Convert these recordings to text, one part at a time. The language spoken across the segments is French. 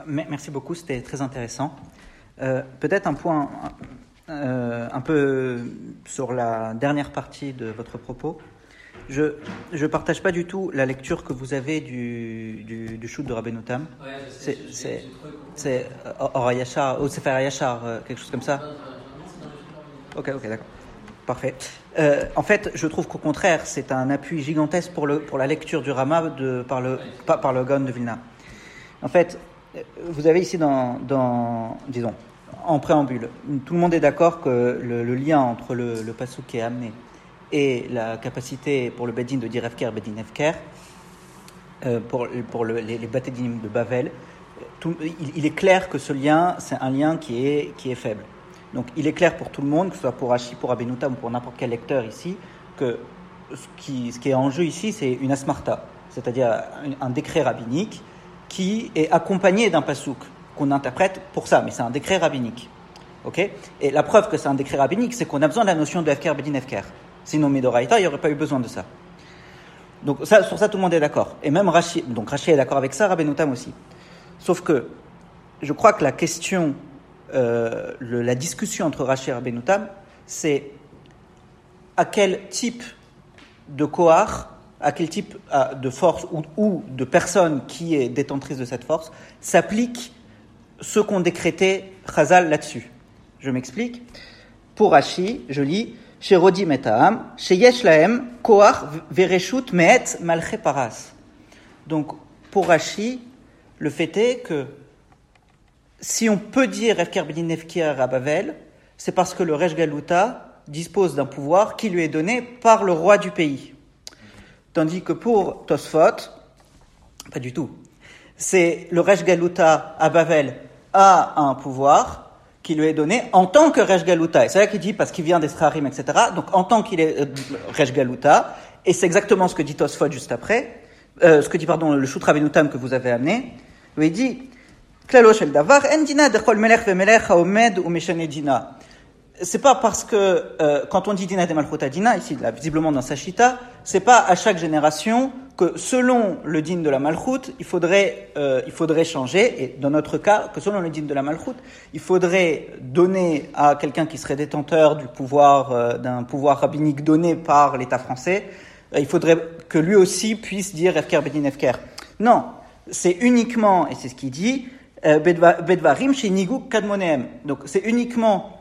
Merci beaucoup, c'était très intéressant. Peut-être un point un peu sur la dernière partie de votre propos. Je ne partage pas du tout la lecture que vous avez du shoot de Rabbeinu Tam. Ouais, c'est Or Yachar, ou Sefer Yachar, quelque chose comme ça. Ok, d'accord. Parfait. En fait, je trouve qu'au contraire, c'est un appui gigantesque pour la lecture du Rama par le Gaon de Vilna. En fait, vous avez ici disons, en préambule, tout le monde est d'accord que le lien entre le passouk qui est amené et la capacité pour le Bedin de dire Efker, Bedin Efker, pour les Batedinim de Bavel, il est clair que ce lien, c'est un lien qui est faible. Donc il est clair pour tout le monde, que ce soit pour Rashi, pour Rabbeinu Tam ou pour n'importe quel lecteur ici, que ce qui est en jeu ici, c'est une asmarta, c'est-à-dire un décret rabbinique qui est accompagné d'un pasouk qu'on interprète pour ça, mais c'est un décret rabbinique. Okay, et la preuve que c'est un décret rabbinique, c'est qu'on a besoin de la notion de Efker, Bedin Efker. Sinon, Midoraïta, il n'y aurait pas eu besoin de ça. Donc sur ça, tout le monde est d'accord. Et même Rashi est d'accord avec ça, Rabbeinu Tam aussi. Sauf que je crois que la question, la discussion entre Rashi et Rabbeinu Tam, c'est à quel type de kohar, à quel type de force ou de personne qui est détentrice de cette force s'applique ce qu'ont décrété Chazal là-dessus. Je m'explique. Pour Rashi, je lis chez Rodim et Ta'am, chez Yesh Lahem, Kohar Vereshut Mehet Malche Paras. Donc, pour Rashi, le fait est que si on peut dire Efker Bedin Efker à Bavel, c'est parce que le Resh Galuta dispose d'un pouvoir qui lui est donné par le roi du pays. Tandis que pour Tosfot, pas du tout. C'est le Resh Galuta à Bavel a un pouvoir qui lui est donné en tant que Resh Galuta. Et c'est là qu'il dit, parce qu'il vient d'Esrarim, etc. Donc, en tant qu'il est Resh Galuta, et c'est exactement ce que dit Tosfot juste après, ce que dit, le Shut Rabbeinu Tam que vous avez amené, où il dit, Klalo shel davar, en dina dechol melech vemelech haomed ou meshane dina. C'est pas parce que, quand on dit dina de malchut dina, ici, là, visiblement dans Sashita, c'est pas à chaque génération que selon le din de la malchut, il faudrait changer, et dans notre cas, que selon le din de la malchut, il faudrait donner à quelqu'un qui serait détenteur du pouvoir, d'un pouvoir rabbinique donné par l'État français, il faudrait que lui aussi puisse dire Efker Bedin Efker. Non, c'est uniquement, et c'est ce qu'il dit, Bedvarim chez Nigu Kadmonehem. Donc c'est uniquement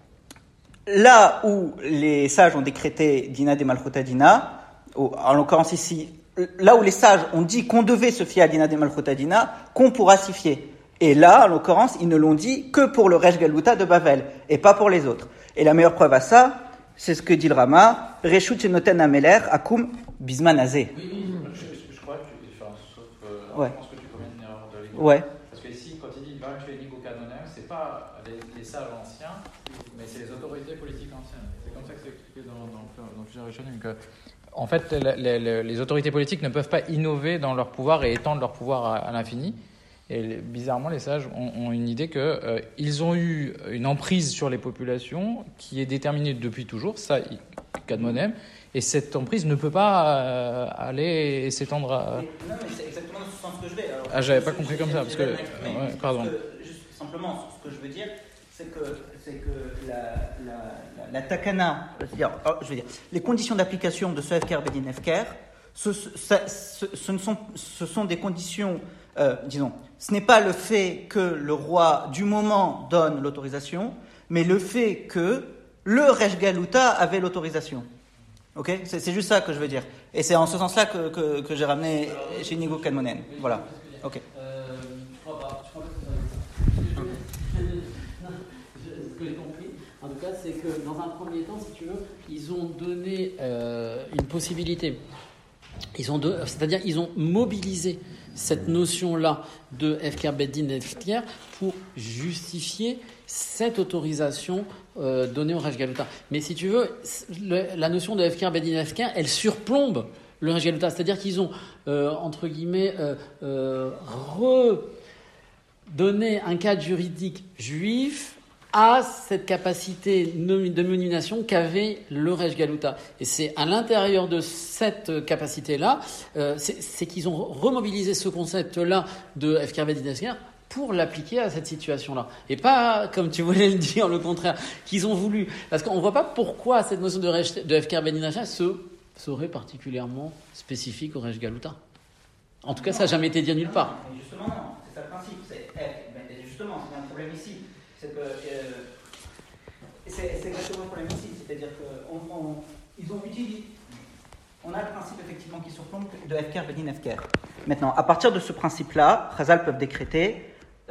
là où les sages ont décrété Dina de Malchuta Dina, en l'occurrence ici, là où les sages ont dit qu'on devait se fier à Dina de Malchuta Dina, qu'on pourra s'y fier. Et là, en l'occurrence, ils ne l'ont dit que pour le Resh Galuta de Bavel, et pas pour les autres. Et la meilleure preuve à ça, c'est ce que dit le Rama, Reshut Shenoten Ameler, Akum Bisman Azé. Oui, je crois que tu sauf ouais. Je pense que tu commets une erreur de lecture. Ouais. Parce que ici, quand il dit Varim Shenigo Kanonem, c'est pas les sages anciens, mais c'est les autorités politiques anciennes. C'est comme ça que c'est expliqué dans plusieurs Rishonim. En fait, les autorités politiques ne peuvent pas innover dans leur pouvoir et étendre leur pouvoir à l'infini. Et bizarrement, les sages ont une idée qu'ils ont eu une emprise sur les populations qui est déterminée depuis toujours, ça, Kadmonem, et cette emprise ne peut pas aller et s'étendre à... Non, mais c'est exactement dans ce sens que je vais. Alors, j'avais pas compris comme ça, parce que... pardon. Juste simplement, ce que je veux dire, c'est que la takana, je veux dire, les conditions d'application de ce Efker Bedin Efker, ce sont des conditions, disons, ce n'est pas le fait que le roi du moment donne l'autorisation, mais le fait que le Resh Galuta avait l'autorisation. Ok, c'est juste ça que je veux dire. Et c'est en ce sens-là que j'ai ramené chez Nigo Kadmonen. Voilà. Ok. Je crois pas que ce que j'ai compris, en tout cas, c'est que dans un premier temps, si tu veux, ils ont donné une possibilité. C'est-à-dire, ils ont mobilisé cette notion-là de Efker Bedin Efker pour justifier cette autorisation donnée au Resh Galuta. Mais si tu veux, la notion de Efker Bedin Efker, elle surplombe le Resh Galuta. C'est-à-dire qu'ils ont, entre guillemets, redonné un cadre juridique juif à cette capacité de nomination qu'avait le Resh Galuta. Et c'est à l'intérieur de cette capacité-là, c'est qu'ils ont remobilisé ce concept-là de Efker Bedin Efker pour l'appliquer à cette situation-là. Et pas, comme tu voulais le dire, le contraire, qu'ils ont voulu. Parce qu'on ne voit pas pourquoi cette notion de Hefker Ben Inacha serait particulièrement spécifique au Resh Galuta. En tout cas, ça n'a jamais été dit nulle part. Mais justement, non, c'est ça le principe. Justement, c'est un problème ici. C'est exactement le problème ici. C'est-à-dire qu'ils ont utilisé. On a le principe effectivement qui surplombe de Hefker Bedin Hefker. Maintenant, à partir de ce principe-là, Chazal peuvent décréter,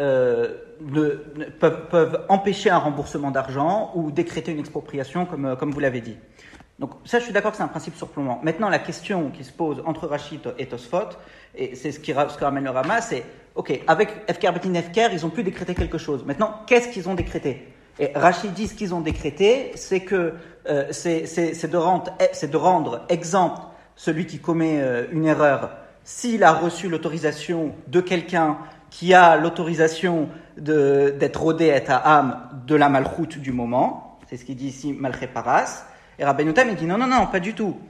peuvent empêcher un remboursement d'argent ou décréter une expropriation, comme vous l'avez dit. Donc ça, je suis d'accord que c'est un principe surplombant. Maintenant, la question qui se pose entre Rashi et Tosfot, et c'est ce que ramène le Rama, c'est ok, avec Hefker Bedin Hefker, ils ont pu décréter quelque chose. Maintenant, qu'est-ce qu'ils ont décrété? Et Rashi dit ce qu'ils ont décrété, c'est que c'est de rendre exempt celui qui commet une erreur s'il a reçu l'autorisation de quelqu'un qui a l'autorisation d'être rodé et âme de la malchoute du moment. C'est ce qu'il dit ici, Malché Paras. Et Rabbeinu Tam, il dit non, pas du tout.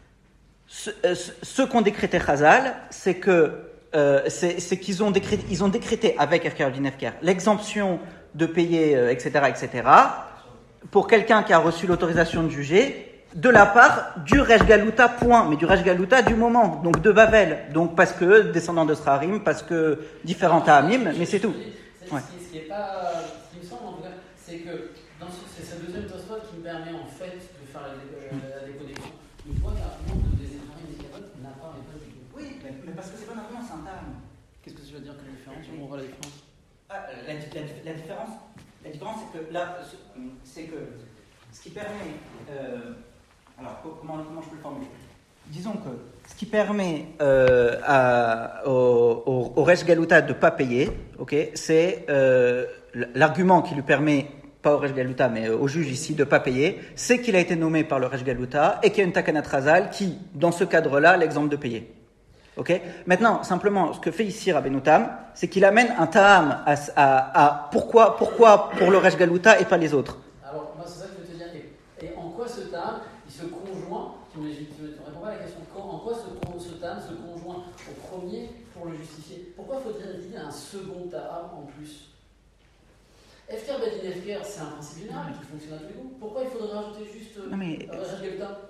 Ce qu'ont décrété Chazal, c'est qu'ils ont décrété avec Hefker Bedin Hefker l'exemption de payer, etc., pour quelqu'un qui a reçu l'autorisation de juger, de la part du Resh Galuta, point, mais du Resh Galuta du moment, donc de Bavel, donc parce que descendant de Srarim, parce que différents Ta'amim, mais c'est tout. Ouais. Ce qui me semble en tout cas, c'est que c'est ce deuxième Tosfot qui me permet en fait de faire la déconnexion. Une fois l'argument de désespoir médical n'a pas répondu du tout. Oui, mais parce que c'est pas un argument, c'est un Ta'am. Qu'est-ce que ça veut dire que la différence? On voit la différence. La différence, c'est que là, c'est que ce qui permet. Alors, comment je peux le formuler? Disons que ce qui permet au Resh Galuta de ne pas payer, okay, c'est l'argument qui lui permet, pas au Resh Galuta, mais au juge ici, de ne pas payer, c'est qu'il a été nommé par le Resh Galuta et qu'il y a une Takanat Razal qui, dans ce cadre-là, l'exemple de payer. Okay. Maintenant, simplement, ce que fait ici Rabbeinu Tam, c'est qu'il amène un ta'am à pourquoi pour le Resh Galuta et pas les autres. Alors, moi, c'est ça que je veux te dire. Et en quoi ce ta'am, il se conjoint, tu ne réponds pas à la question, en quoi ce ta'am se conjoint au premier pour le justifier? Pourquoi faudrait-il un second ta'am en plus? Hefker Bedin Hefker, c'est un principe général qui fonctionne à tous les coups. Pourquoi il faudrait rajouter juste Resh Galuta?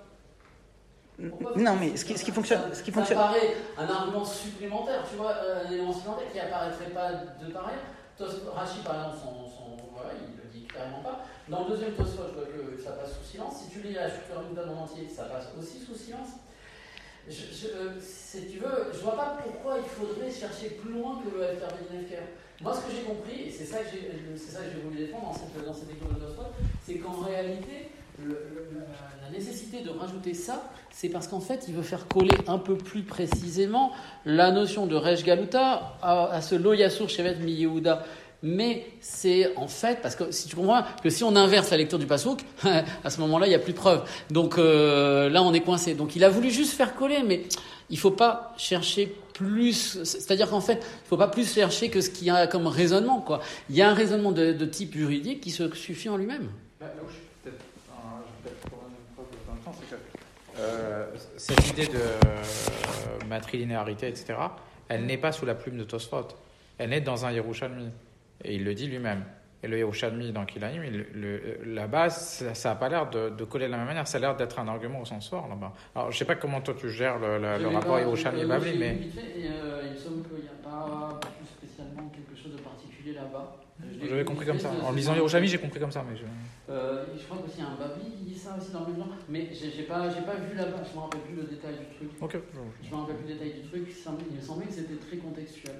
Non, mais ce qui fonctionne. Ça paraît un argument supplémentaire, tu vois, un élément supplémentaire qui apparaîtrait pas de pareil. Rashi, par exemple, voilà, il le dit carrément pas. Dans le deuxième Tosfot, je vois que ça passe sous silence. Si tu lis la Shukar Yudan en entier, ça passe aussi sous silence. Si tu veux, je vois pas pourquoi il faudrait chercher plus loin que le Hefker Bedin Hefker. Moi, ce que j'ai compris, et c'est ça que j'ai voulu défendre dans cette école de Tosfot, c'est qu'en réalité, la nécessité de rajouter ça, c'est parce qu'en fait, il veut faire coller un peu plus précisément la notion de Resh Galuta à ce Lo Yasur Shevet Mi Yehuda. Mais c'est en fait, parce que si tu comprends que si on inverse la lecture du Passouk, à ce moment-là, il n'y a plus de preuves. Donc là, on est coincé. Donc il a voulu juste faire coller, mais il ne faut pas chercher plus. C'est-à-dire qu'en fait, il ne faut pas plus chercher que ce qu'il y a comme raisonnement, quoi. Il y a un raisonnement de type juridique qui se suffit en lui-même. Là où je suis peut-être pour une preuve dans le temps, c'est que cette idée de matrilinéarité, etc., elle n'est pas sous la plume de Tosfot. Elle est dans un Yerushalmi. Et il le dit lui-même. Et le Yerushalmi, dans Kilaim, là-bas, ça n'a pas l'air de coller de la même manière. Ça a l'air d'être un argument au sens fort, là-bas. Alors, je ne sais pas comment toi tu gères le rapport Yerushalmi-Babli, mais... il me semble qu'il n'y a pas plus spécialement quelque chose de particulier là-bas. J'avais compris comme ça. En lisant Yerushalmi, j'ai compris comme ça. Mais je crois qu'il y a un Babli qui dit ça aussi dans le même genre. Mais j'ai pas vu là-bas. Je ne me rappelle plus le détail du truc. Okay. Je me rappelle plus le détail du truc. Il me semblait que c'était très contextuel.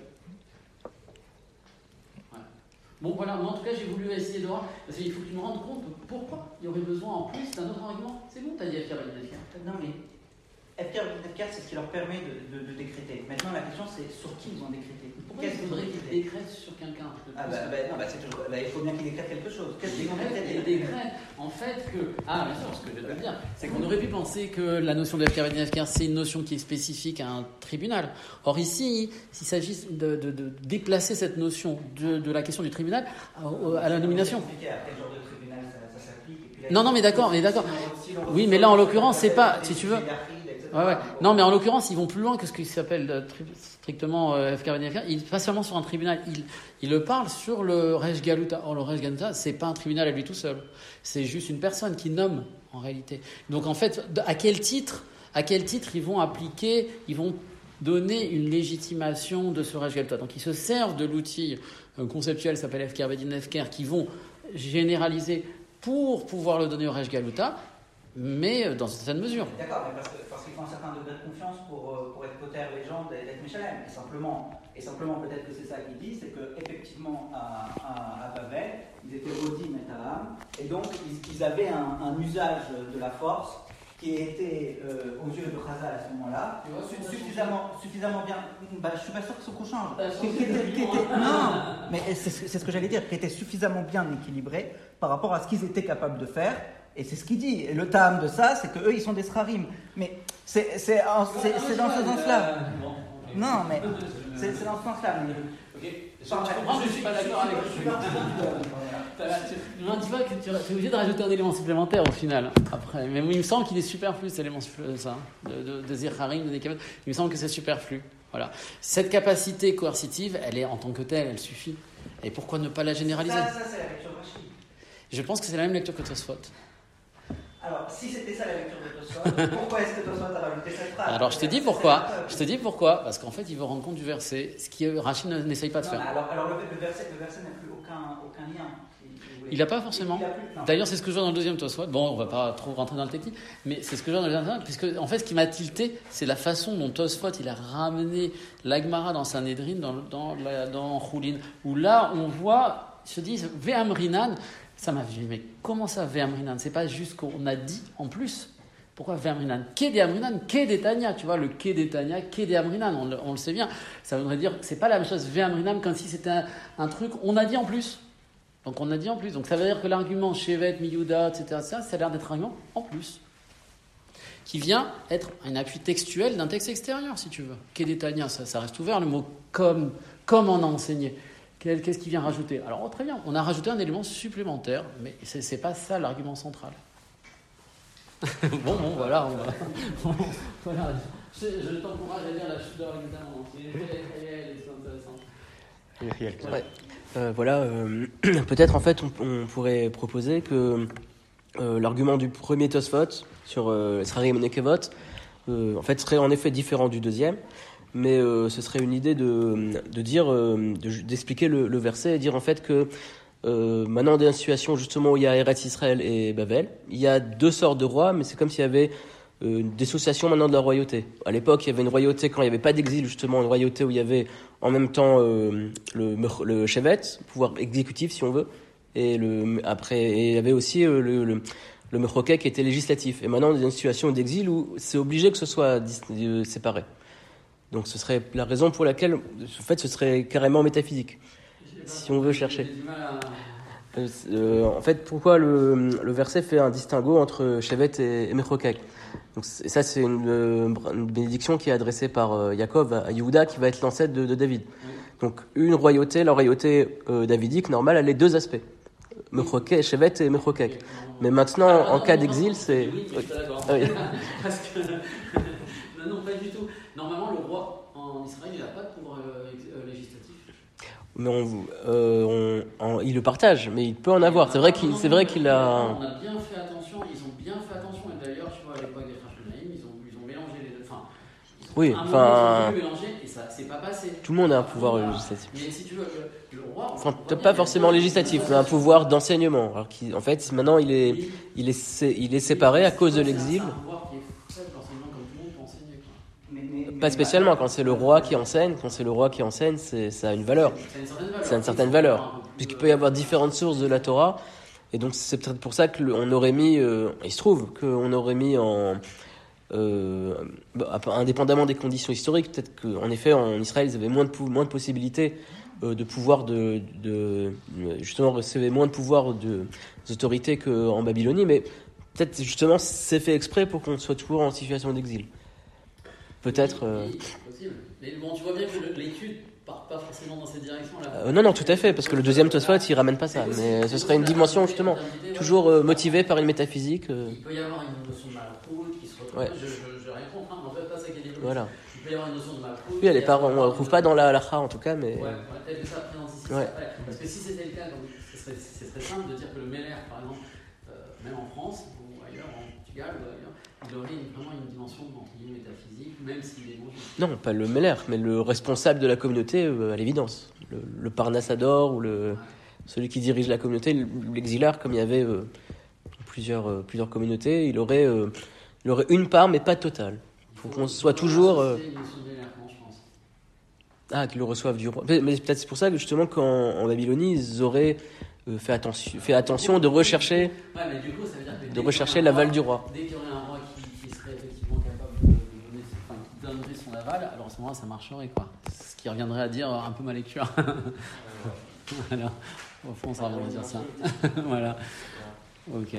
Bon voilà, mais en tout cas j'ai voulu essayer de voir, parce qu'il faut que tu me rendes compte pourquoi il y aurait besoin en plus d'un autre argument. C'est bon, t'as dit Hefker Bedin Hefker. Non mais Hefker Bedin Hefker, c'est ce qui leur permet de décréter. Maintenant la question c'est sur qui ils ont décrété. Pourquoi il faudrait qu'ils décrètent sur quelqu'un? Il faut bien qu'ils décrètent quelque chose. Qu'est-ce qu'ils ont décrété? Ils décrètent en fait que... Ah bien sûr, ce que je veux te dire, c'est qu'on aurait pu penser que la notion de Hefker Bedin Hefker, c'est une notion qui est spécifique à un tribunal. Or ici, s'il s'agit de déplacer cette notion de la question du tribunal à la nomination. Non, mais d'accord. Oui, mais là, en l'occurrence, c'est pas, si tu veux... etc. Ouais. Non, mais en l'occurrence, ils vont plus loin que ce qui s'appelle strictement FKVNFR. Pas seulement sur un tribunal, il le parle sur le Rej Galuta. Or, le Rej Galuta, c'est pas un tribunal à lui tout seul. C'est juste une personne qui nomme, en réalité. Donc, en fait, à quel titre ils vont appliquer, ils vont donner une légitimation de ce Rej Galuta. Donc, ils se servent de l'outil conceptuel qui s'appelle FKR Bedin FKR, qui vont généraliser pour pouvoir le donner au Rej Galuta, mais dans une certaine mesure. D'accord, mais parce qu'il faut un certain degré de confiance pour être poter légende et d'être Mechalem. Et simplement peut-être que c'est ça qu'il dit, c'est qu'effectivement à Babel, ils étaient Rodin et Talam, et donc ils avaient un usage de la force qui était aux yeux de Chazal à ce moment-là suffisamment bien. Je suis pas sûr que ce qu'on change. Non, mais c'est ce que j'allais dire, qui était suffisamment bien équilibré par rapport à ce qu'ils étaient capables de faire. Et c'est ce qu'il dit. Et le tam de ça, c'est qu'eux, ils sont des srarim. Mais c'est dans ce sens-là. Non, mais c'est dans ce sens-là. Ok. Je comprends que je ne suis pas d'accord avec Non, dis pas que tu es obligé de rajouter un élément supplémentaire au final. Après, mais il me semble qu'il est superflu cet élément ça, de Zirharim, de Nekavot. Il me semble que c'est superflu. Voilà. Cette capacité coercitive, elle est en tant que telle, elle suffit. Et pourquoi ne pas la généraliser ? Ça c'est la lecture Rashi. Je pense que c'est la même lecture que Tosfot. Alors, si c'était ça la lecture de Tosfot, pourquoi est-ce que Tosfot a rajouté cette phrase ? Alors, je te dis pourquoi. Parce qu'en fait, il veut rendre compte du verset, ce qui Rachid n'essaye pas de faire. Alors le verset n'a plus aucun lien. Il n'a pas forcément. D'ailleurs, c'est ce que je vois dans le deuxième Tosfot. Bon, on ne va pas trop rentrer dans le technique, mais c'est ce que je vois dans le deuxième Tosfot. Puisque, en fait, ce qui m'a tilté, c'est la façon dont Tosfot il a ramené l'Agmara dans Sanhedrin, dans Choulin, où là, on voit, ils se disent, Ve'amrinan. Ça m'a dit, mais comment ça, Ve'amrinan ? C'est pas juste qu'on a dit en plus. Pourquoi Ve'amrinan ? Ke de Amrinan, Ke de Tanya. Tu vois, le Ke de Tanya, Ke de Amrinan, on le sait bien. Ça voudrait dire que c'est pas la même chose, Ve'amrinan, comme si c'était un truc, on a dit en plus. Donc on a dit en plus. Donc ça veut dire que l'argument Shevet, Miyuda, etc., ça a l'air d'être un argument en plus. Qui vient être un appui textuel d'un texte extérieur, si tu veux. Ke de Tanya, ça reste ouvert, le mot comme on a enseigné. Qu'est-ce qui vient rajouter ? Alors, très bien, on a rajouté un élément supplémentaire, mais ce n'est pas ça l'argument central. Voilà. Voilà. Je t'encourage à lire la chute de l'évidemment. C'est intéressant. Peut-être, en fait, on pourrait proposer que l'argument du premier Tosfot sur Srarim et Nekevot, en fait, serait en effet différent du deuxième. Mais ce serait une idée d'expliquer le verset et dire en fait que maintenant dans une situation justement où il y a Eretz Israël et Babel, il y a deux sortes de rois, mais c'est comme s'il y avait une dissociation maintenant de la royauté. À l'époque, il y avait une royauté quand il n'y avait pas d'exil, justement une royauté où il y avait en même temps le Shevet, pouvoir exécutif si on veut, et il y avait aussi le Mechoket qui était législatif. Et maintenant, on est dans une situation d'exil où c'est obligé que ce soit séparé. Donc ce serait la raison pour laquelle, en fait, ce serait carrément métaphysique, si on veut chercher. En fait, pourquoi le verset fait un distinguo entre Shevet et Mechoket. Donc ça, c'est une bénédiction qui est adressée par Yaakov à Yehuda, qui va être l'ancêtre de David. Donc la royauté davidique normale, elle a les deux aspects, Mechoket, Shevet et Mechoket. Mais maintenant, en cas d'exil, c'est... Oui, je suis d'accord. Parce que... non, pas du tout. Normalement, le roi en Israël, il n'a pas de pouvoir législatif. Mais il le partage, mais il peut en avoir. C'est vrai qu'il a. On a bien fait attention. Ils ont bien fait attention. Et d'ailleurs, tu vois, à l'époque des Chachmonaïm, ils ont mélangé les deux. Ils ont mélangé et ça s'est pas passé. Tout le monde a un pouvoir législatif. Mais si tu veux, le roi. Peut-être pas forcément législatif, mais un pouvoir d'enseignement. Alors en fait, maintenant, il est séparé à cause de l'exil. Pas spécialement, quand c'est le roi qui enseigne, ça a une valeur. Ça a une certaine valeur. Puisqu'il peut y avoir différentes sources de la Torah. Et donc, c'est peut-être pour ça qu'on aurait mis, il se trouve qu'on aurait mis indépendamment des conditions historiques, peut-être qu'en effet, en Israël, ils avaient moins de possibilités de pouvoir justement, recevaient moins de pouvoir des autorités qu'en Babylonie. Mais peut-être, justement, c'est fait exprès pour qu'on soit toujours en situation d'exil. peut-être. Oui, c'est possible. Mais bon, tu vois bien que l'étude part pas forcément dans cette direction-là. Non, tout à fait, parce que le deuxième Tosfot, il ramène pas ça. Mais ce serait une dimension, justement, toujours motivée par une métaphysique. Il peut y avoir une notion de malchoute qui se retrouve. Ouais. Je rien contre, hein, en fait, pas ça qui est développé. Voilà. Il peut y avoir une notion de malchoute. Oui, on ne la retrouve pas dans la halakha, en tout cas, mais. Ouais, peut-être que ça après dans ici, Ouais. après. Parce que si c'était le cas, donc, ce serait simple de dire que le Meller, par exemple, même en France ou ailleurs, en Portugal ou ailleurs, il aurait vraiment une dimension entre guillemets métaphysique, même s'il est bon. Non, pas le Meller, mais le responsable de la communauté, à l'évidence. Le Parnassador ou celui qui dirige la communauté, l'exilar, comme il y avait plusieurs communautés, il aurait une part, mais pas totale. Il faut qu'on soit toujours. Qu'ils le reçoivent du roi. Mais peut-être c'est pour ça que justement qu'en Babylonie, ils auraient fait attention de rechercher, mais du coup, ça veut dire que de rechercher l'aval du roi. Dès qu'il y aurait un roi qui serait effectivement capable de donner, qui donnerait son aval, alors à ce moment-là, ça marcherait, quoi. Ce qui reviendrait à dire un peu ma lecture. Voilà. Au fond, ça reviendrait à dire ça. Voilà. Ok.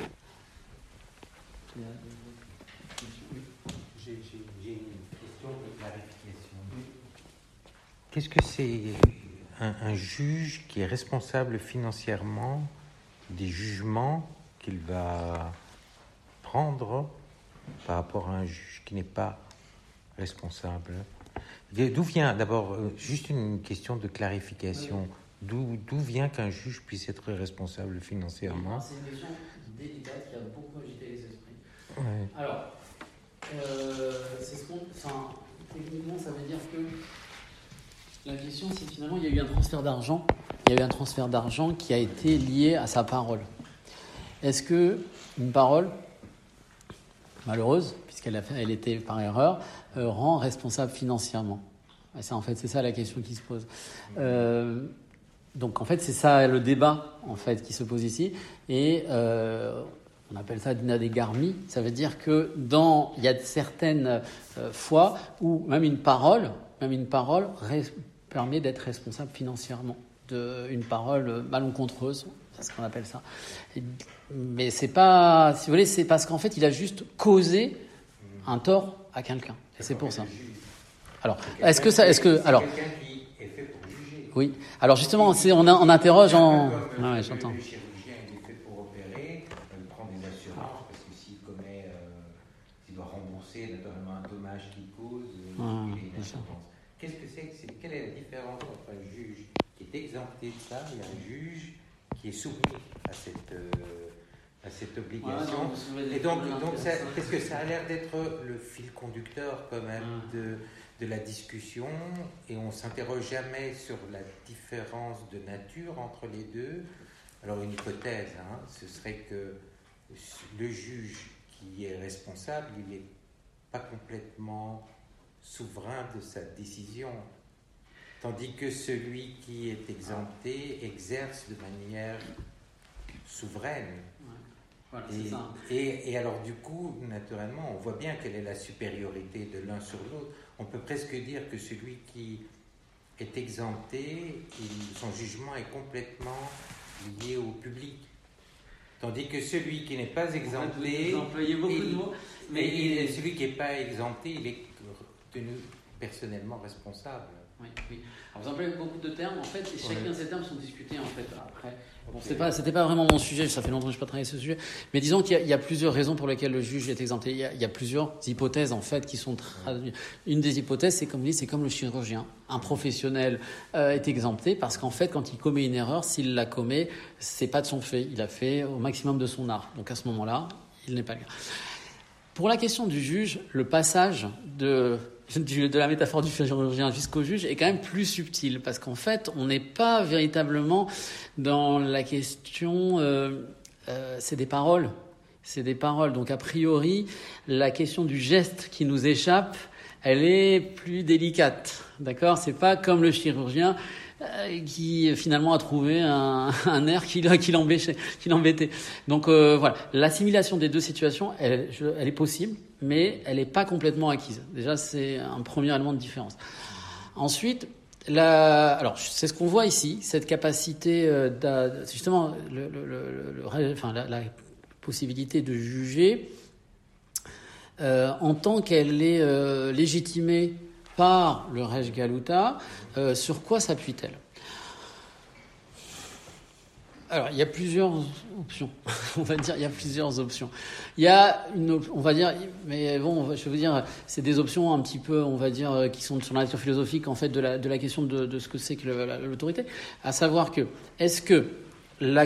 J'ai une question de clarification. Qu'est-ce que c'est un juge qui est responsable financièrement des jugements qu'il va prendre par rapport à un juge qui n'est pas responsable? D'où vient, d'abord, juste une question de clarification, d'où vient qu'un juge puisse être responsable financièrement? C'est une question délicate qui a beaucoup agité les esprits. Ouais. Alors, c'est ce qu'on... Enfin, techniquement, ça veut dire que la question, c'est finalement, il y a eu un transfert d'argent. Il y a eu un transfert d'argent qui a été lié à sa parole. Est-ce que une parole malheureuse, puisqu'elle était par erreur, rend responsable financièrement? Et ça, en fait, c'est ça la question qui se pose. Donc, en fait, c'est ça le débat en fait qui se pose ici. Et on appelle ça Dina des Garmi. Ça veut dire que il y a certaines fois où même une parole permet d'être responsable financièrement d'une parole malencontreuse. C'est ce qu'on appelle ça. Mais c'est pas, si vous voulez, c'est parce qu'en fait, il a juste causé un tort à quelqu'un. Et c'est pour ça. Alors, alors. Quelqu'un qui est fait pour juger. Oui. Alors justement, on interroge en. Ouais, j'entends. Le chirurgien, il est fait pour opérer. Il prend des assurances parce que s'il doit rembourser naturellement un dommage qu'il cause, il a une assurance. Quelle est la différence entre un juge qui est exempté de ça et un juge qui est soumis à cette obligation? Et donc parce que ça a l'air d'être le fil conducteur quand même de la discussion, et on ne s'interroge jamais sur la différence de nature entre les deux. Alors une hypothèse, ce serait que le juge qui est responsable, il n'est pas complètement souverain de sa décision, tandis que celui qui est exempté exerce de manière souveraine. Voilà, c'est ça. Et alors du coup, naturellement, on voit bien quelle est la supériorité de l'un sur l'autre. On peut presque dire que celui qui est exempté, son jugement est complètement lié au public. Tandis que celui qui n'est pas exempté, vous employez beaucoup de mots, mais celui qui n'est pas exempté, il est tenu personnellement responsable. Oui. Alors, vous employez beaucoup de termes, en fait, et chacun de ces termes sont discutés en fait après. Bon, Okay. c'était pas vraiment mon sujet, ça fait longtemps que je n'ai pas travaillé sur ce sujet, mais disons qu'il y a plusieurs raisons pour lesquelles le juge est exempté. Il y a plusieurs hypothèses en fait qui sont traduites. Une des hypothèses, c'est comme le chirurgien. Un professionnel est exempté parce qu'en fait, quand il commet une erreur, s'il la commet, c'est pas de son fait. Il a fait au maximum de son art. Donc à ce moment-là, il n'est pas le cas. Pour la question du juge, le passage de la métaphore du chirurgien jusqu'au juge est quand même plus subtil, parce qu'en fait, on n'est pas véritablement dans la question... c'est des paroles. Donc, a priori, la question du geste qui nous échappe, elle est plus délicate. D'accord ? C'est pas comme le chirurgien qui finalement a trouvé un nerf qui l'embêtait. Donc voilà, l'assimilation des deux situations, elle est possible, mais elle n'est pas complètement acquise. Déjà, c'est un premier élément de différence. Ensuite, alors c'est ce qu'on voit ici, cette capacité, justement, la possibilité de juger. en tant qu'elle est légitimée par le Rej Galuta, sur quoi s'appuie-t-elle ? Alors, il y a plusieurs options. On va dire, il y a plusieurs options. Il y a on va dire, mais bon, je vais vous dire, c'est des options un petit peu, on va dire, qui sont sur la nature philosophique, en fait, de la question de ce que c'est que l'autorité. À savoir que, est-ce que le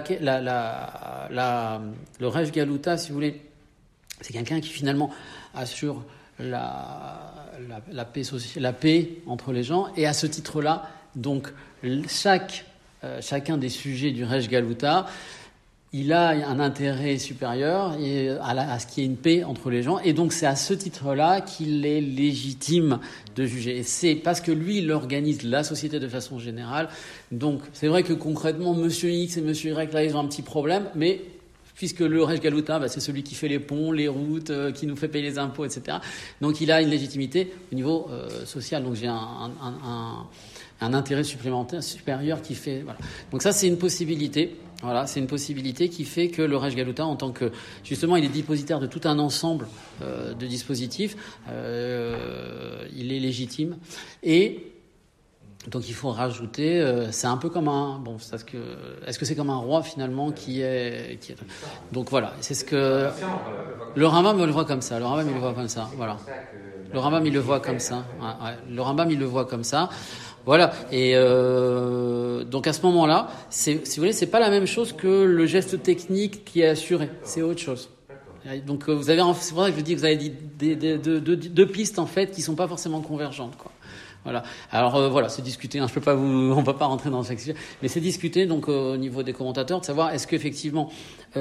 Rej Galuta, si vous voulez, c'est quelqu'un qui finalement assure la paix entre les gens, et à ce titre-là, donc, chacun des sujets du Rej Galuta, il a un intérêt supérieur à ce qu'il y ait une paix entre les gens, et donc c'est à ce titre-là qu'il est légitime de juger. Et c'est parce que lui, il organise la société de façon générale. Donc c'est vrai que concrètement, Monsieur X et Monsieur Y, là, ils ont un petit problème, mais puisque le Rej Galuta, c'est celui qui fait les ponts, les routes, qui nous fait payer les impôts, etc. Donc il a une légitimité au niveau social. Donc j'ai un intérêt supplémentaire, supérieur qui fait... Voilà. Donc ça, c'est une possibilité. Voilà, c'est une possibilité qui fait que le Rej Galuta, en tant que... Justement, il est dépositaire de tout un ensemble de dispositifs. Il est légitime. Et donc, il faut rajouter... c'est un peu comme un... Bon, est-ce que c'est comme un roi, finalement, qui est... Donc, voilà. C'est ce que... Le Rambam le voit comme ça. Le Rambam, il le voit comme ça. Voilà. Le Rambam, il le voit comme ça. Ouais. Le Rambam, il le voit comme ça. Voilà. Et donc à ce moment-là, si vous voulez, c'est pas la même chose que le geste technique qui est assuré. C'est autre chose. Donc c'est pour ça que je dis que vous avez dit deux pistes en fait qui sont pas forcément convergentes, quoi. Voilà. Alors voilà, c'est discuté. On peut pas rentrer dans chaque sujet, mais c'est discuté donc au niveau des commentateurs de savoir est-ce qu'effectivement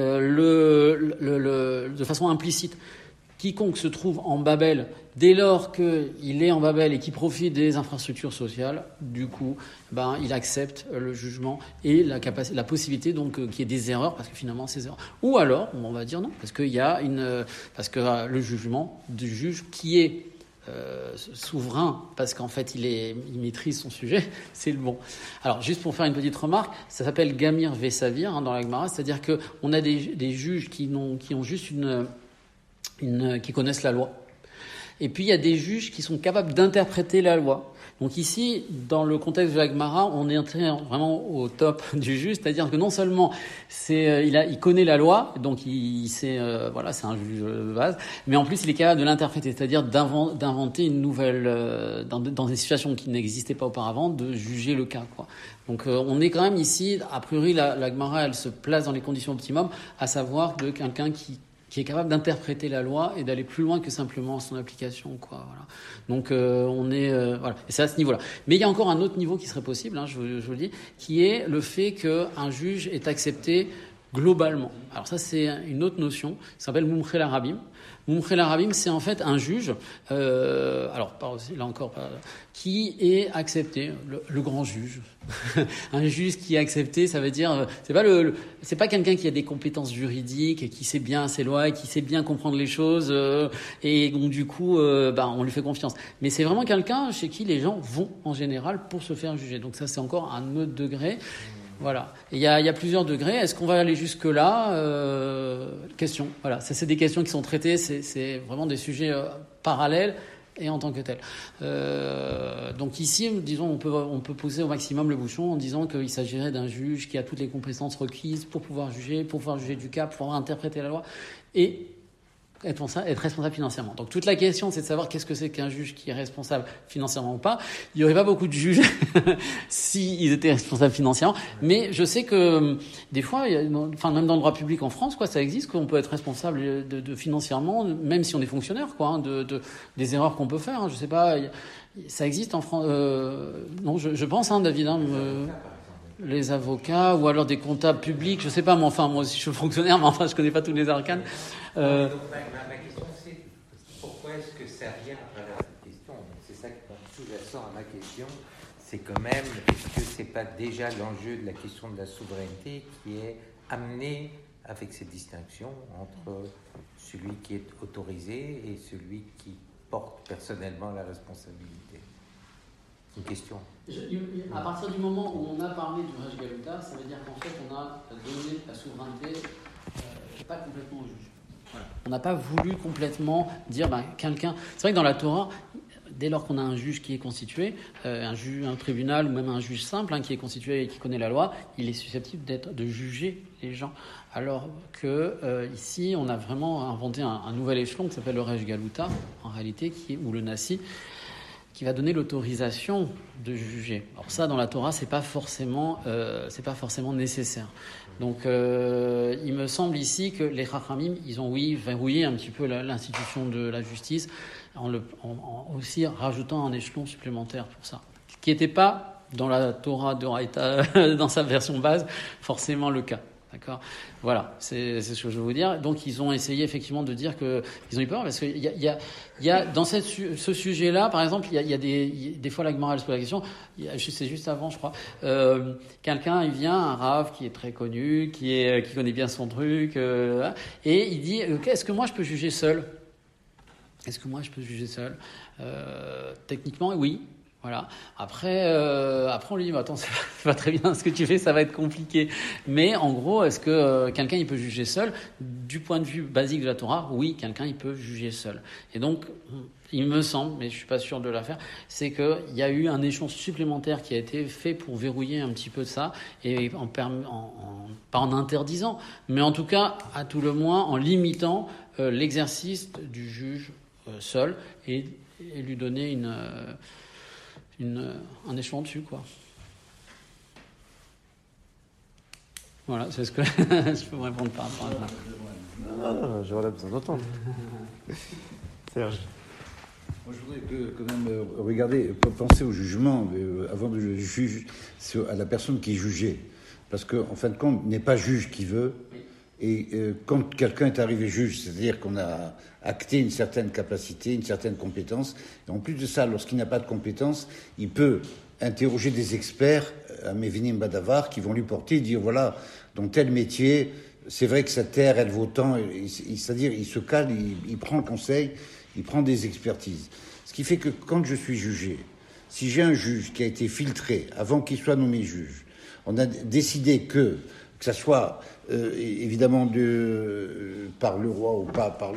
de façon implicite, quiconque se trouve en Babel, dès lors qu'il est en Babel et qu'il profite des infrastructures sociales, du coup, il accepte le jugement et la possibilité donc qu'il y ait des erreurs, parce que finalement c'est erreurs. Ou alors, on va dire non, parce que le jugement du juge qui est souverain, parce qu'en fait il maîtrise son sujet, c'est le bon. Alors juste pour faire une petite remarque, ça s'appelle Gamir Vesavir dans la Gemara, c'est-à-dire que on a des juges qui ont juste qui connaissent la loi. Et puis il y a des juges qui sont capables d'interpréter la loi. Donc ici, dans le contexte de la Gemara, on est entré vraiment au top du juge, c'est-à-dire que non seulement il connaît la loi, donc il sait, c'est un juge de base, mais en plus il est capable de l'interpréter, c'est-à-dire d'inventer une nouvelle, dans des situations qui n'existaient pas auparavant, de juger le cas, quoi. Donc on est quand même ici, a priori la Gemara, elle se place dans les conditions optimum, à savoir de quelqu'un qui est capable d'interpréter la loi et d'aller plus loin que simplement son application, quoi. Voilà. Donc on est voilà, et c'est à ce niveau-là. Mais il y a encore un autre niveau qui serait possible, je vous le dis, qui est le fait qu'un juge est accepté globalement. Alors ça, c'est une autre notion, ça s'appelle Mumchel Harabim. Mumchel Harabim, c'est en fait un juge, qui est accepté, le grand juge. Un juge qui est accepté, ça veut dire, c'est pas quelqu'un qui a des compétences juridiques et qui sait bien ses lois et qui sait bien comprendre les choses, et donc du coup, on lui fait confiance. Mais c'est vraiment quelqu'un chez qui les gens vont en général pour se faire juger. Donc ça, c'est encore un autre degré. Voilà. Il y a plusieurs degrés. Est-ce qu'on va aller jusque-là ? Question. Voilà. Ça, c'est des questions qui sont traitées. C'est vraiment des sujets parallèles et en tant que tels. Donc ici, disons, on peut poser au maximum le bouchon en disant qu'il s'agirait d'un juge qui a toutes les compétences requises pour pouvoir juger du cas, pour pouvoir interpréter la loi et être responsable financièrement. Donc toute la question, c'est de savoir qu'est-ce que c'est qu'un juge qui est responsable financièrement ou pas. Il n'y aurait pas beaucoup de juges s'ils étaient responsables financièrement, mais je sais que des fois, même dans le droit public en France, ça existe, qu'on peut être responsable de financièrement, même si on est fonctionnaire, des erreurs qu'on peut faire. Je sais pas, ça existe en France. Non, je pense, David, les avocats ou alors des comptables publics, je sais pas, mais moi aussi je suis fonctionnaire, mais je connais pas tous les arcanes. Donc, ma question c'est pourquoi est-ce que ça vient à travers cette question ? C'est ça qui sous-jacent à ma question, c'est quand même, est-ce que c'est pas déjà l'enjeu de la question de la souveraineté qui est amené avec cette distinction entre celui qui est autorisé et celui qui porte personnellement la responsabilité ? Une question. À partir du moment où on a parlé du Rej Galuta, ça veut dire qu'en fait on a donné la souveraineté pas complètement au juge. Voilà. On n'a pas voulu complètement dire quelqu'un. C'est vrai que dans la Torah, dès lors qu'on a un juge qui est constitué, un tribunal ou même un juge simple qui est constitué et qui connaît la loi, il est susceptible de juger les gens. Alors que ici, on a vraiment inventé un nouvel échelon qui s'appelle le Resh Galuta, en réalité, ou le Nassi, qui va donner l'autorisation de juger. Alors ça, dans la Torah, c'est pas forcément nécessaire. Donc, il me semble ici que les Chachamim, ils ont verrouillé un petit peu l'institution de la justice, en aussi rajoutant un échelon supplémentaire pour ça, qui n'était pas dans la Torah de Raïta, dans sa version base, forcément le cas. D'accord ? Voilà, c'est ce que je veux vous dire. Donc, ils ont essayé effectivement de dire qu'ils ont eu peur, parce qu'il y a dans ce sujet-là, par exemple, il y a des fois la Gemara elle se pose la question, c'est juste avant, je crois, quelqu'un, il vient, un rave qui est très connu, qui connaît bien son truc, et il dit, est-ce que moi je peux juger seul ? Est-ce que moi je peux juger seul ? Techniquement, oui. Voilà. Après, on lui dit, attends, c'est pas très bien ce que tu fais, ça va être compliqué. Mais en gros, est-ce que quelqu'un il peut juger seul ? Du point de vue basique de la Torah, oui, quelqu'un il peut juger seul. Et donc, il me semble, mais je suis pas sûr de l'affaire, c'est qu'il y a eu un échelon supplémentaire qui a été fait pour verrouiller un petit peu ça, et pas en interdisant, mais en tout cas, à tout le moins, en limitant l'exercice du juge seul et lui donner un échelon dessus, quoi. Voilà, c'est ce que je peux vous répondre par rapport à ça. Non, j'aurais besoin d'entendre. Serge. Moi, je voudrais quand même penser au jugement avant de juger à la personne qui est jugée. Parce qu'en fin de compte, il n'est pas juge qui veut. Et quand quelqu'un est arrivé juge, c'est-à-dire qu'on a acté une certaine capacité, une certaine compétence, et en plus de ça, lorsqu'il n'a pas de compétence, il peut interroger des experts, à Mevinim Badavar, qui vont lui porter et dire, voilà, dans tel métier, c'est vrai que cette terre, elle vaut tant, c'est-à-dire il se cale, il prend conseil, il prend des expertises. Ce qui fait que quand je suis jugé, si j'ai un juge qui a été filtré avant qu'il soit nommé juge, on a décidé que ça soit évidemment par le roi ou pas par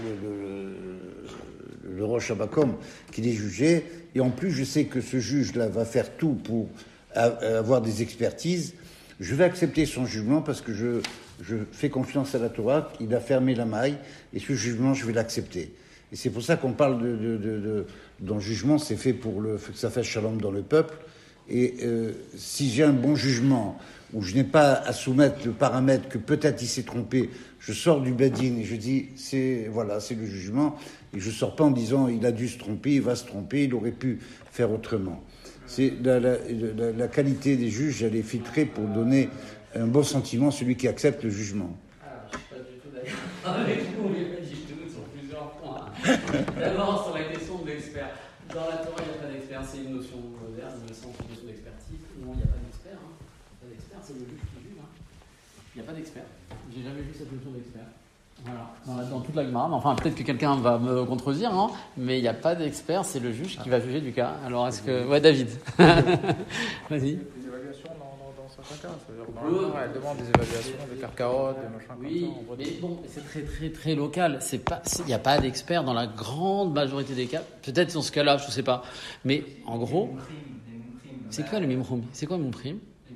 le Rosh Habakom qui l'est jugé, et en plus je sais que ce juge-là va faire tout pour avoir des expertises, je vais accepter son jugement parce que je fais confiance à la Torah, il a fermé la maille, et ce jugement je vais l'accepter. Et c'est pour ça qu'on parle dans le jugement, c'est fait pour que ça fasse shalom dans le peuple, et si j'ai un bon jugement où je n'ai pas à soumettre le paramètre que peut-être il s'est trompé, je sors du Bedin et je dis, c'est le jugement, et je ne sors pas en disant, il a dû se tromper, il va se tromper, il aurait pu faire autrement. C'est la qualité des juges, elle est filtrée pour donner un bon sentiment à celui qui accepte le jugement. Alors, je ne suis pas du tout d'accord avec vous, mais pas du tout, sur plusieurs points. D'abord, sur la question de l'expert. Dans la Torah, il n'y a pas d'expert, c'est une notion moderne, il me semble, une notion d'expertise. Non, il n'y a pas d'expert. C'est le juge qui juge. Il n'y a pas d'expert. J'ai jamais vu cette notion d'expert. Voilà. Dans toute la Gemara. Enfin, peut-être que quelqu'un va me contredire, hein, mais il n'y a pas d'expert, c'est le juge qui va juger du cas. Alors, est-ce que. Ouais, David. Vas-y. Des évaluations dans certains cas. C'est-à-dire, dans la Torah, elle demande des évaluations, des carcarottes, des machins comme ça. Oui, mais bon, c'est très, très, très local. Il n'y a pas d'expert dans la grande majorité des cas. Peut-être dans ce cas-là, je ne sais pas. Mais en gros. C'est quoi le mimchum ? C'est quoi le mimchum ?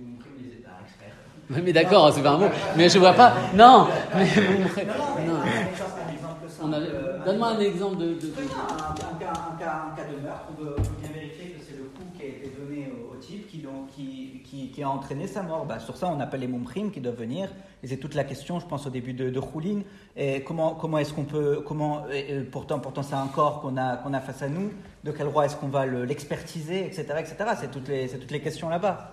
Mais d'accord, c'est pas un mot. Mais je vois pas. Non. Mais donne-moi un exemple de. Un cas de meurtre, on veut bien vérifier que c'est le coup qui a été donné au type qui a entraîné sa mort. Sur ça, on appelle les mumchim qui doivent venir. Et c'est toute la question, je pense, au début de Choulin. Et comment est-ce qu'on peut. Pourtant, c'est un corps qu'on a face à nous. De quel droit est-ce qu'on va l'expertiser, etc. C'est toutes les questions là-bas.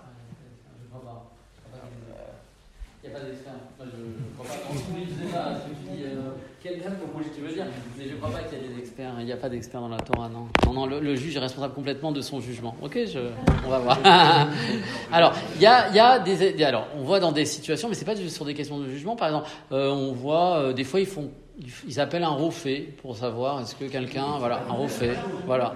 Il n'y a pas d'expert. Je ne crois pas. Je ne sais pas ce que tu dis. Quel projet tu veux dire ? Mais je ne crois pas qu'il y ait des experts. Il n'y a pas d'experts dans la Torah, non. Non, le juge est responsable complètement de son jugement. Ok, on va voir. Alors, il y a des. Alors, on voit dans des situations, mais c'est pas juste sur des questions de jugement. Par exemple, on voit des fois ils appellent un rofé pour savoir est-ce que quelqu'un, un rofé, voilà.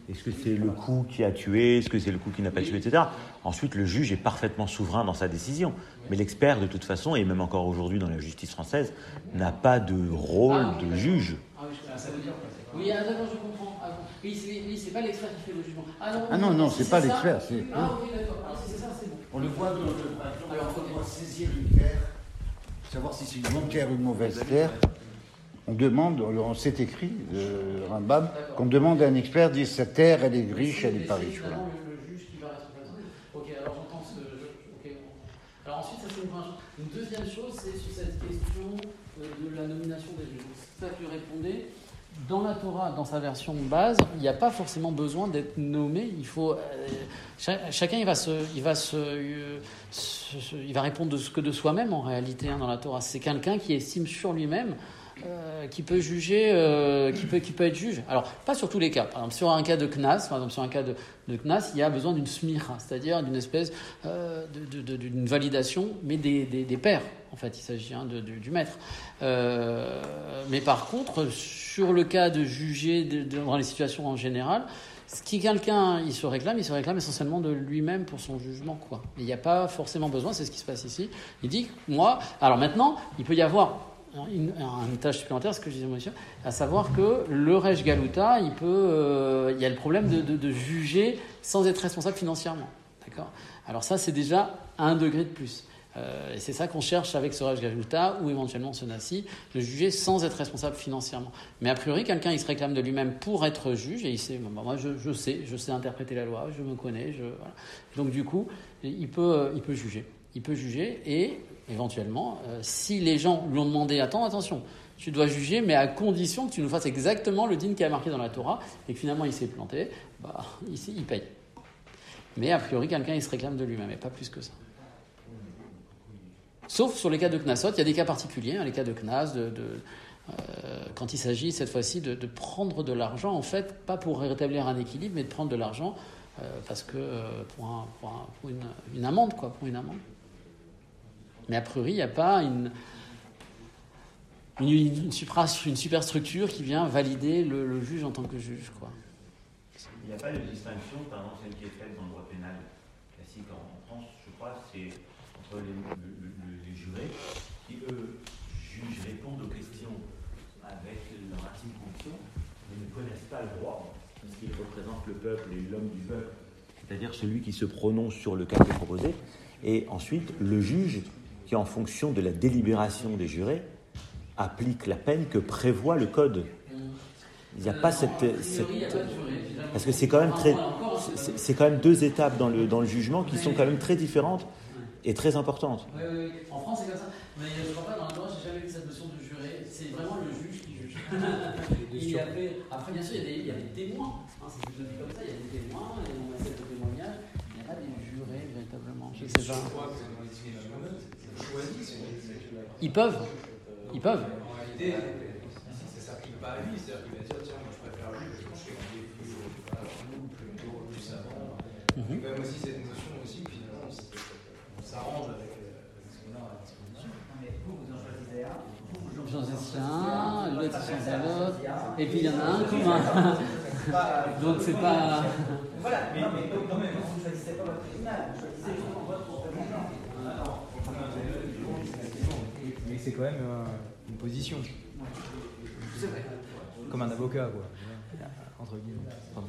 Est-ce que c'est le coup qui a tué? Est-ce que c'est le coup qui n'a pas tué, etc. Ensuite, le juge est parfaitement souverain dans sa décision. Mais l'expert, de toute façon, et même encore aujourd'hui dans la justice française, n'a pas de rôle de juge. Ça veut dire oui, d'accord, je comprends. Oui, c'est pas l'expert qui fait le jugement. Non, c'est pas l'expert. Oui, d'accord. Alors, si c'est ça, c'est bon. On le voit alors, quand on va saisir une terre, savoir si c'est une bonne terre ou une mauvaise terre. On demande, c'est écrit, Rambam, qu'on demande à un expert, dit cette terre, elle est riche, elle n'est pas riche. Voilà. Le juge qui va responsabiliser. Ok, alors j'entends ce. Ok. Alors ensuite, ça c'est une première chose. Une deuxième chose, c'est sur cette question de la nomination des juges. C'est ça que je répondais. Dans la Torah, dans sa version de base, il n'y a pas forcément besoin d'être nommé. Il faut chacun il va répondre de soi-même en réalité dans la Torah. C'est quelqu'un qui estime sur lui-même qui peut juger, qui peut être juge. Alors pas sur tous les cas. Par exemple, sur un cas de knas, de knas, il y a besoin d'une smicha, c'est-à-dire d'une espèce d'une validation, mais des pairs. En fait, il s'agit du maître. Mais par contre, sur le cas de juger dans les situations en général, ce qui quelqu'un il se réclame essentiellement de lui-même pour son jugement, quoi. Il n'y a pas forcément besoin, c'est ce qui se passe ici. Il dit moi. Alors maintenant, il peut y avoir une tâche supplémentaire, ce que je disais monsieur, à savoir que le Resh Galuta, il y a le problème de juger sans être responsable financièrement. D'accord ? Alors ça, c'est déjà un degré de plus. Et c'est ça qu'on cherche avec ce Resh Galuta ou éventuellement ce Nassi, de juger sans être responsable financièrement. Mais a priori, quelqu'un il se réclame de lui-même pour être juge et il sait, moi je sais interpréter la loi, je me connais, voilà. Donc du coup, il peut juger. Il peut juger et éventuellement, si les gens lui ont demandé attention, tu dois juger, mais à condition que tu nous fasses exactement le din qui est marqué dans la Torah et que finalement il s'est planté, il paye. Mais a priori, quelqu'un il se réclame de lui-même et pas plus que ça. Sauf sur les cas de Knassot, il y a des cas particuliers, les cas de Knas, quand il s'agit cette fois-ci de prendre de l'argent, en fait, pas pour rétablir un équilibre, mais de prendre de l'argent parce que pour une amende, quoi, pour une amende. Mais a priori, il n'y a pas une superstructure qui vient valider le juge en tant que juge, quoi. Il n'y a pas de distinction, par exemple, celle qui est faite dans le droit pénal classique en France, je crois, c'est entre les jurés qui, eux, jugent, répondent aux questions avec leur intime conviction, mais ne connaissent pas le droit, parce qu'ils représentent le peuple et l'homme du peuple, c'est-à-dire celui qui se prononce sur le cas qui est proposé, et ensuite le juge qui, en fonction de la délibération des jurés, applique la peine que prévoit le code. Il n'y a pas cette parce que c'est quand même deux étapes dans le jugement qui sont quand même très différentes et très importantes. Oui. En France, c'est comme ça. Mais je ne crois pas, dans la loi, j'ai jamais vu cette notion de juré. C'est vraiment le juge qui juge. Après, bien sûr, il y a des témoins. C'est plutôt dit comme ça. Il y a des témoins, et on essaie de témoignage. Il n'y a pas des jurés, véritablement. Je ne sais pas. Ils peuvent. En réalité, ça s'applique pas à lui. C'est-à-dire qu'il va dire tiens, moi je préfère lui, je pense que plus avant. Il y a quand même aussi cette notion aussi, finalement, on s'arrange avec ce qu'on a à disposition. Mais vous en choisissez un, vous en choisissez un, l'autre il choisit l'autre, et puis il y en a un commun. Donc c'est pas. Voilà, mais vous ne choisissez pas votre tribunal, vous choisissez justement votre représentant. Mais c'est quand même une position. C'est vrai. Comme un avocat, quoi. Entre guillemets.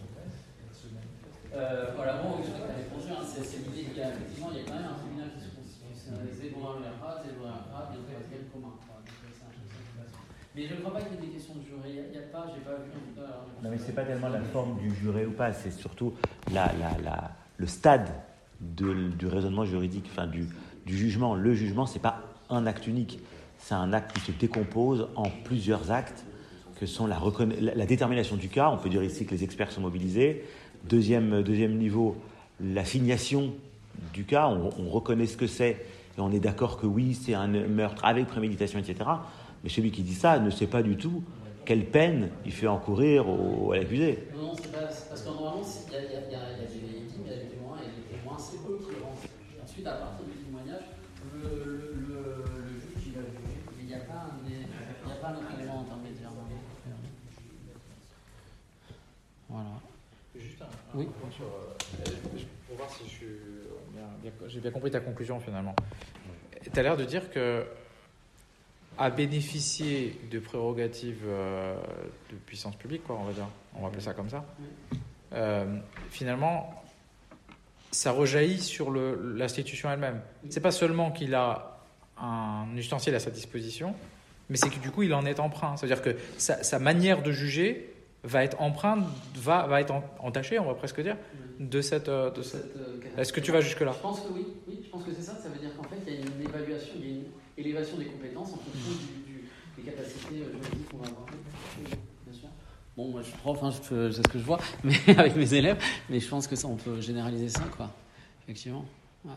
Voilà, bon, je crois que tu as répondu, c'est l'idée qu'il y a effectivement, il y a quand même un tribunal qui se constitue. C'est bon dans le RA, c'est le RA, bien sûr, c'est le commun. Mais je ne crois pas qu'il y ait des questions de juré. Il n'y a pas, j'ai pas vu en tout cas. Non, mais c'est pas tellement la forme du juré ou pas, c'est surtout le stade du raisonnement juridique, enfin du jugement. Le jugement, c'est pas un acte unique, c'est un acte qui se décompose en plusieurs actes, que sont la détermination du cas. On peut dire ici que les experts sont mobilisés. Deuxième niveau, la finition du cas. On reconnaît ce que c'est et on est d'accord que oui, c'est un meurtre avec préméditation, etc. Mais celui qui dit ça ne sait pas du tout quelle peine il fait encourir à l'accusé. Non, c'est parce que normalement, il y a des victimes, il y a des témoins, et les témoins, c'est eux qui rendent. Ensuite, à partir du témoignage, le juge, il va juger. Mais il n'y a pas un autre élément intermédiaire. Voilà. Juste Oui. Bien sûr. Pour voir si j'ai bien compris ta conclusion finalement. Tu as l'air de dire que à bénéficier de prérogatives de puissance publique, quoi, on va dire, on va appeler ça comme ça, finalement, ça rejaillit sur l'institution elle-même. C'est pas seulement qu'il a un ustensile à sa disposition, mais c'est que du coup, il en est empreint. C'est-à-dire que sa manière de juger va être empreinte, va être entachée, on va presque dire, de cette Est-ce que tu vas jusque-là ? Je pense que oui, je pense que c'est ça. Ça veut dire qu'en fait, il y a une évaluation, il y a une élévation des compétences en fonction des capacités juridiques qu'on va avoir. Oui, bien sûr. Bon, moi je suis prof, c'est ce que je vois, mais avec mes élèves, mais je pense que ça, on peut généraliser ça, quoi. Effectivement. Ouais.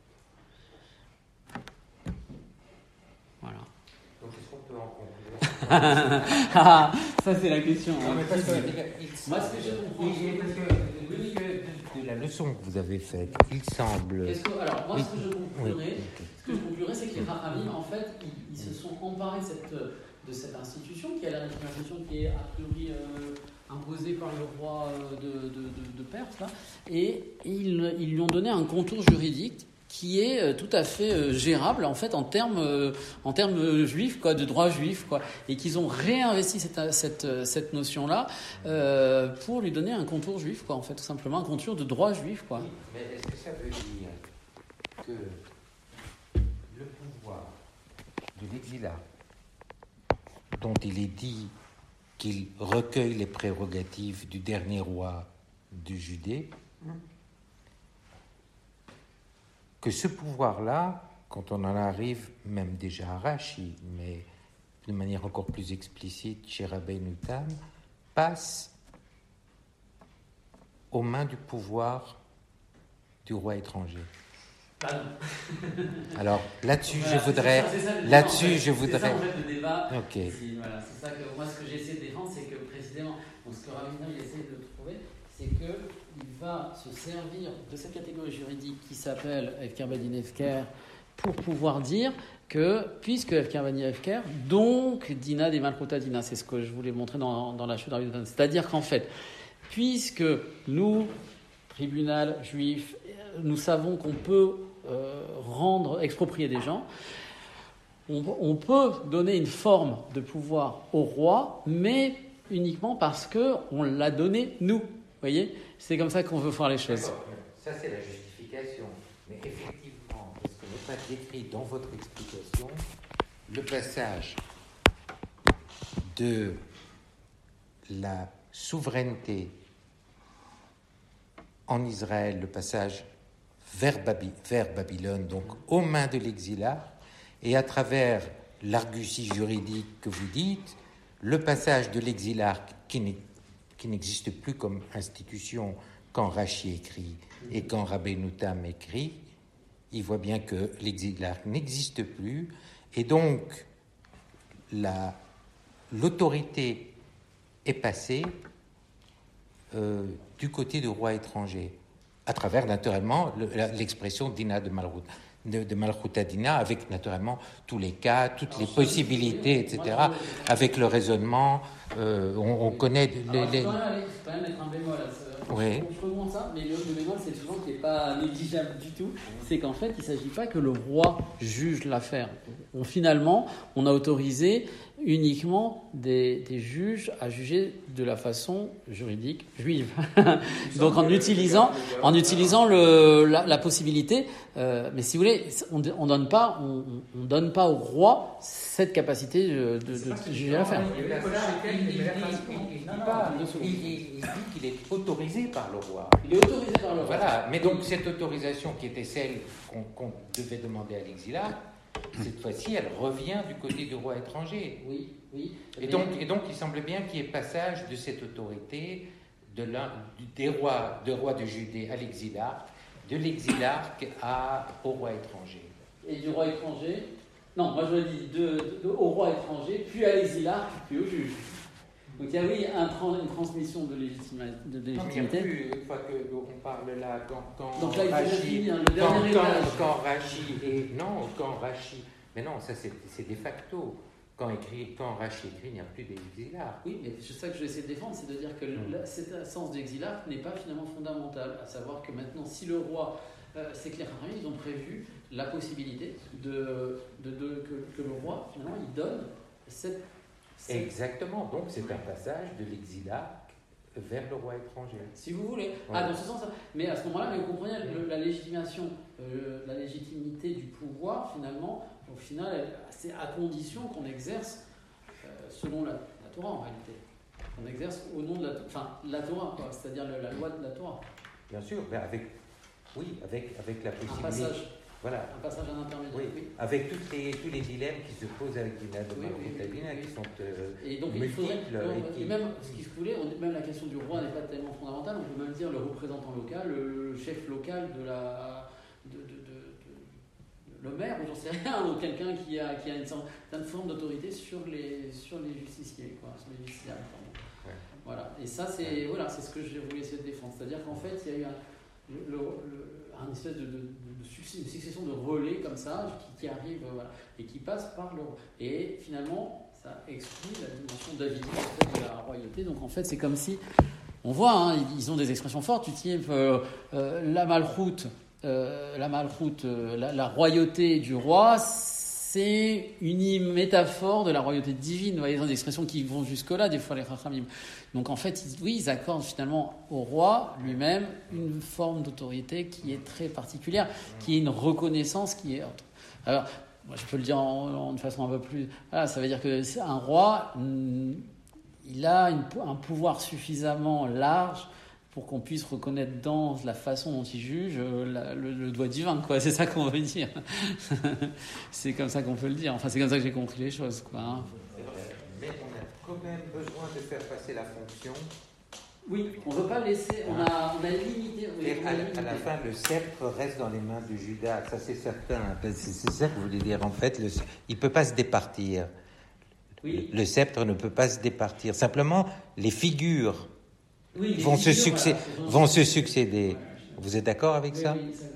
Voilà. Donc, est-ce qu'on peut en conclure? Ah, ça c'est la question. Non, mais parce que, moi, ce que je comprends, de la leçon que vous avez faite, il semble. Alors, moi, ce que je conclurais, c'est que les rabbins, en fait, ils se sont emparés de cette institution, qui est une institution qui est a priori imposée par le roi de Perse, là, et ils lui ont donné un contour juridique qui est tout à fait gérable en fait en termes juifs, quoi, de droit juif, quoi, et qu'ils ont réinvesti cette notion-là pour lui donner un contour juif, quoi, en fait, tout simplement un contour de droit juif, quoi. Oui, mais est-ce que ça veut dire que le pouvoir de l'exilat, dont il est dit qu'il recueille les prérogatives du dernier roi de Judée, que ce pouvoir-là, quand on en arrive même déjà à Rachi, mais de manière encore plus explicite chez Rabbeinu Tam, passe aux mains du pouvoir du roi étranger. Alors là-dessus, Voilà, je voudrais. c'est ça, Je voudrais. C'est ça en fait le débat. Ok. Voilà, c'est ça que moi, ce que j'essaie de défendre, c'est que précisément, donc ce que Ravina il essaie de trouver, c'est que il va se servir de cette catégorie juridique qui s'appelle Efker Badin Efker pour pouvoir dire que, puisque Efker Badin Efker, donc Dina des Malchuta Dina, c'est ce que je voulais montrer dans la chute d'Arvidon. C'est-à-dire qu'en fait, puisque nous, tribunal juif, nous savons qu'on peut exproprier des gens, on peut donner une forme de pouvoir au roi, mais uniquement parce qu'on l'a donné nous. Vous voyez ? C'est comme ça qu'on veut faire les choses. D'accord. Ça, c'est la justification. Mais effectivement, est-ce que n'est pas décrit dans votre explication le passage de la souveraineté en Israël, le passage vers Babylone, donc aux mains de l'exilat, et à travers l'argutie juridique que vous dites, le passage de l'exilat qui n'existe plus comme institution quand Rachi écrit et quand Rabbeinu Tam écrit, il voit bien que l'exilat n'existe plus, et donc l'autorité est passée du côté du roi étranger, à travers naturellement l'expression Dina de Malchuta Dina, avec naturellement tous les cas, toutes les possibilités, etc., avec le raisonnement, on connaît les... Je peux quand même mettre un bémol à ça. Oui. Je remonte ça, mais le bémol, c'est souvent qui n'est pas négligeable du tout. C'est qu'en fait, il ne s'agit pas que le roi juge l'affaire. Finalement, on a autorisé uniquement des juges à juger de la façon juridique juive. Donc en utilisant la possibilité, mais si vous voulez, on donne pas au roi cette capacité de juger l'affaire. Il dit qu'il est autorisé par le roi. Il est autorisé par le roi. Voilà, mais donc cette autorisation qui était celle qu'on devait demander à l'exilat, cette fois-ci, elle revient du côté du roi étranger. Oui. Et donc, il semble bien qu'il y ait passage de cette autorité des rois de Judée à l'exilarque, de l'exilarque au roi étranger. Et du roi étranger, non, moi je dis au roi étranger, puis à l'exilarque, puis au juge. Donc il y a une transmission de légitimité. Non, mais il n'y a plus, une fois qu'on parle là, donc là, quand Rachi, mais non, ça c'est de facto. quand Rachi écrit, il n'y a plus d'exilarque. Oui, mais c'est ça que je vais essayer de défendre, c'est de dire que cet sens d'exilarque n'est pas finalement fondamental, à savoir que maintenant, si le roi, c'est clair, ils ont prévu la possibilité que le roi, finalement, il donne cette... Exactement, donc c'est un passage de l'exilarque vers le roi étranger. Si vous voulez. Ouais. Dans ce sens. Mais à ce moment-là, vous comprenez, la légitimité du pouvoir, finalement, au final, c'est à condition qu'on exerce selon la Torah, en réalité. On exerce au nom de la Torah, quoi, c'est-à-dire la loi de la Torah. Bien sûr, mais avec la possibilité... Un passage. Voilà. Un passage à l'intermédiaire. Oui. Avec tous les dilemmes qui se posent avec l'Ina de Malchut qui sont et donc, multiples. Et même, ce qu'il voulait, même la question du roi n'est pas tellement fondamentale, on peut même dire le représentant local, le chef local de le maire, ou j'en sais rien, ou quelqu'un qui a une certaine forme d'autorité sur les justiciers, quoi, sur les justiciables. Ouais. Voilà. Et ça, c'est ce que j'ai voulu essayer de défendre. C'est-à-dire qu'en fait, il y a eu un espèce de succession de relais comme ça qui arrive et qui passe par le roi. Et finalement, ça exclut la dimension davidique de la royauté. Donc en fait, c'est comme si on voit, ils ont des expressions fortes du type la malchoute, la royauté du roi, c'est une métaphore de la royauté divine. Vous voyez, ils ont des expressions qui vont jusque-là, des fois, les Chachamim. Donc, en fait, ils accordent finalement au roi lui-même une forme d'autorité qui est très particulière, qui est une reconnaissance qui est autre. Alors, moi, je peux le dire de façon un peu plus... Voilà, ça veut dire qu'un roi, il a un pouvoir suffisamment large pour qu'on puisse reconnaître dans la façon dont il juge le doigt divin, quoi. C'est ça qu'on veut dire. C'est comme ça qu'on peut le dire. Enfin, c'est comme ça que j'ai compris les choses, quoi. Mais on a quand même besoin de faire passer la fonction. Oui, on ne veut pas laisser... On a limité... À la fin, le sceptre reste dans les mains de Judas. Ça, c'est certain. C'est ça que vous voulez dire. En fait, il ne peut pas se départir. Oui. Le sceptre ne peut pas se départir. Simplement, les figures... Oui, vont se succéder. Vous êtes d'accord avec ça? Oui, ça